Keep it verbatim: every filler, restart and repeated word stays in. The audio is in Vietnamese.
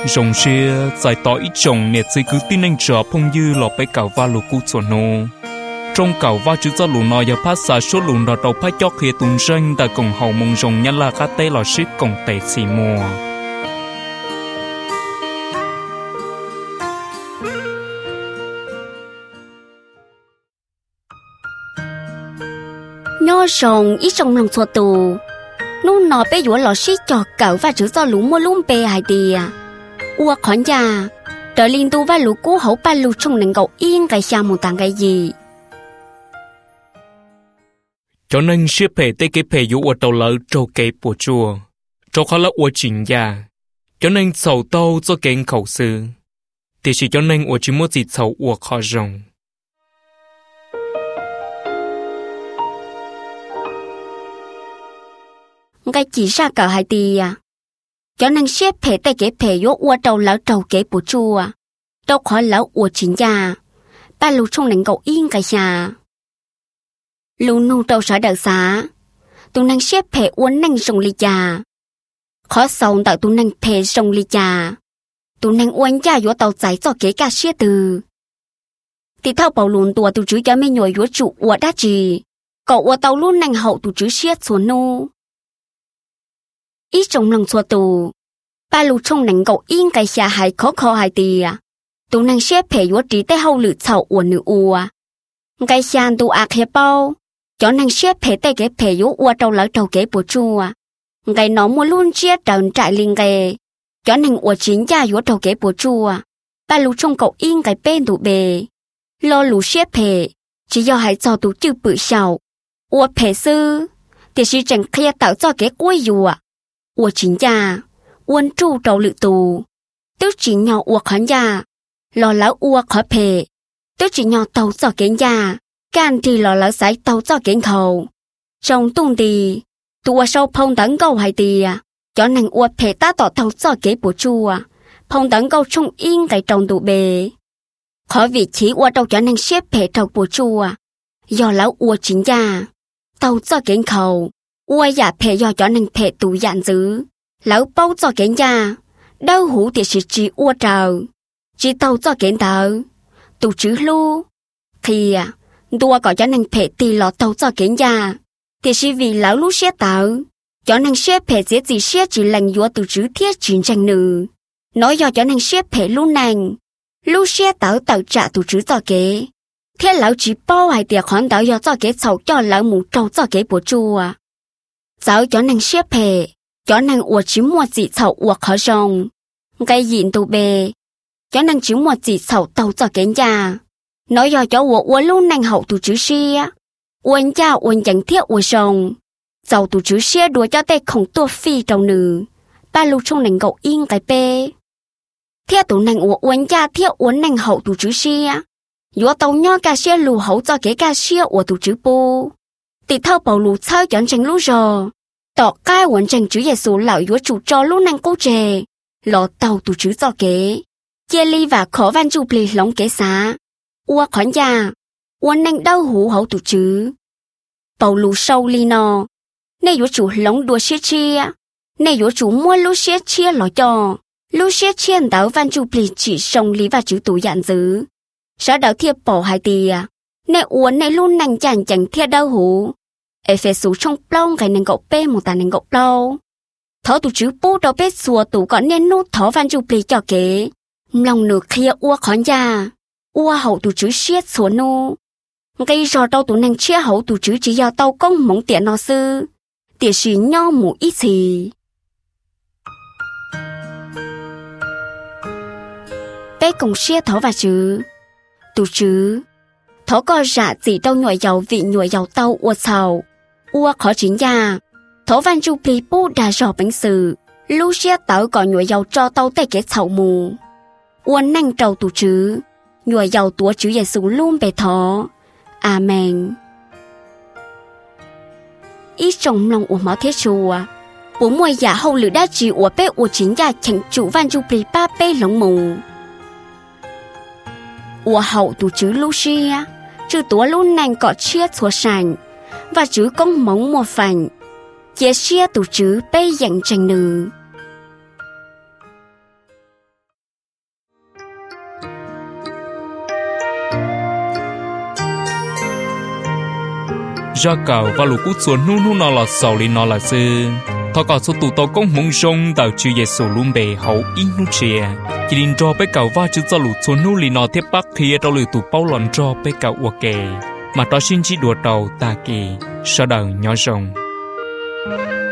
rồng xe giải tỏ ít chồng nè chỉ cứ tin anh chờ phong dư lọ bay cào va lù cú chuẩn nô trong cào va chữ cho lù nọ giờ phát xả số lù nọ đầu phát chót khi tuần sinh tại cùng hậu mông rồng nhăn là cá tê lò ship cùng tệ xì mùa nhớ rồng ít trong lòng xua tù lúc nọ bé dũa lò ship cho cào va chữ cho lù mua lùm bê hai đìa ua khoản già trở liên tu va lù cú hậu ba lù trong nền cầu yên cái xa một tảng cái gì cho nên ship phe tê cái phe dũa tàu lỡ trâu cái bùa chùa cho khó là ua chỉnh già cho nên sầu tàu cho kén khẩu sư thì chỉ cho nên ua chỉ muốn gì sầu ua khó rồng cái chỉ ra cờ hai tì à cho nên xếp phe tay cái phe yếu ua đầu lão đầu cái bùa chua đâu khó lão ua chính già ba lù trong nền cầu yên cái già lù nô đầu sở đợt xá tụ năng xếp phe uốn năng rồng ly già khó sầu tạo tụ năng phe rồng ly già tụ năng uốn già yếu tàu giải cho cái cả xếp từ thì thao bảo lùn tua tụ chữ cho mấy nhồi yếu trụ ua đá gì cậu ua tàu luôn năng hậu tụ chữ xếp xuống nô ít trong lòng xua tù ba lù trong nành cậu yên cái xa hai khó khó hai tì à tù năng xếp phê yếu trí tế hậu lử chậu ua nữ ua cái xa tù ạc hiệp bao cho năng xếp phê tế cái phê yếu ua trâu lỡ trâu kế bùa chua cái nó mua luôn chia trần trại liên ghê cho năng ua chính gia yếu trâu kế bùa chua ba lù trong cậu yên cái bên tù bề lo lù xếp phê chỉ do hai cho tù chư bự sầu ua phê sư thì sĩ chẳng khía tạo cho cái cuối dùa ua chính gia uốn trụ đầu lự tù tức chỉ nhỏ ua khán gia lò lão ua khó phê tức chỉ nhỏ tàu cho kiến gia can thì lò lão sái tàu cho kiến khẩu trong tung đi tua sâu phong tấn câu hai tìa cho nên ua phê ta tỏ tàu cho kế bùa chua phong tấn câu trong yên cái trong tụ bề khó vị trí ua đâu cho nên xếp phê tàu bùa chua do lão ua chính gia tàu cho kiến khẩu ua giả phê do cho nên phê tụ dạn dữ lão bao cho kiến gia đâu hủ thì chỉ chỉ ua trào chỉ tàu cho kiến tờ tụ chữ lu thì à đua có cho nên phê tì lọ tàu cho kiến gia thì chỉ vì lão lu xế tờ cho nên xế phê dễ gì xế chỉ lành dùa tụ chữ thiết chuyện tranh nữ nói do cho nên xế phê lu nành lu xế tờ tờ trả tụ chữ cho kế thế lão chỉ bao hai tiệc khoản tờ do cho kế sầu cho lão mù trâu cho kế bùa chua giáo cho nên xế phê cho nên ua chỉ mua chỉ sầu ua khó rong cái gì tụ bề cho nên chỉ mua chỉ sầu tàu cho kiến gia nói do cho ua ua luôn năng hậu tụ chữ xia uốn gia uốn chẳng thiết ua rong giàu tụ chữ xia đùa cho tay không tua phi trong nữ ba lù trong nành gậu yên cái bê thiết tụ nành ua uốn gia thiết uốn năng hậu tụ chữ xia dùa tàu nho ca xia lù hậu cho cái ca xia ua tụ chữ bu thì thao bảo lù chơi chọn tranh lú rò tỏ cái hoàn thành chữ Giêsu lão yếu chủ cho lúc năng cố chè lọ tàu tụ chữ cho kế chia ly và khó van chu pli lóng kế xá ua khoản gia uốn năng đau hủ hậu tụ chữ bảo lù sâu ly nò nè yếu chủ lóng đua xế chia nè yếu chủ mua lú xế chia lọ cho lú xế chia đảo van chu pli chỉ sông lý và chữ tụ dạn dữ sao đảo thiệp bỏ hai tìa nè uốn nè luôn năng chẳng chẳng thiệp đau hủ Ephesus trong plong cái nền gỗ bê một tàn nền gỗ plong thọ tụ chữ bố đâu bê xùa tụ có nên nút thọ van chu pli cho kế lòng nửa kia ua khón gia ua hậu tụ chữ xiết xùa nô gây rò đâu tụ nền chia hậu tụ chữ chỉ do tàu công mong tiện nó sư tiện xí nho mù ít xì bê cùng xiết thọ và chữ tụ chữ thọ có rạ gì đâu nhồi dầu vị nhồi dầu tàu ua sầu ua khó chính gia thọ van chu pli bố đà rò bánh sử lu xia tàu có nhồi dầu cho tàu tay cái sầu mù ua năng trầu tụ chữ nhồi dầu tua chữ Giêsu luôn bề thọ amen ít trong lòng ua máu thế chùa bố mùi giả hậu lửa đa chỉ ua bê ua chính gia chẳng chủ van chu pli ba bê lóng mù ua hậu tụ chữ lu xia chữ tua luôn năng có chia xua sành và chữ công móng một phần chia chia tụ chữ bê dành tranh nữ ra cầu và lũ cú chuồn nu nu nó là sầu li nó là sư thọ cả số tụ tàu công mông sông tàu chữ Giêsu luôn bề hậu in nu chia chỉ định cho bé cầu va chữ cho lũ chuồn nu li nó tiếp bắc khi tàu lũ tụ bao lòn cho bé cầu uo kề mà tao xin chỉ đùa tàu ta kỳ sau đầu nhỏ rồng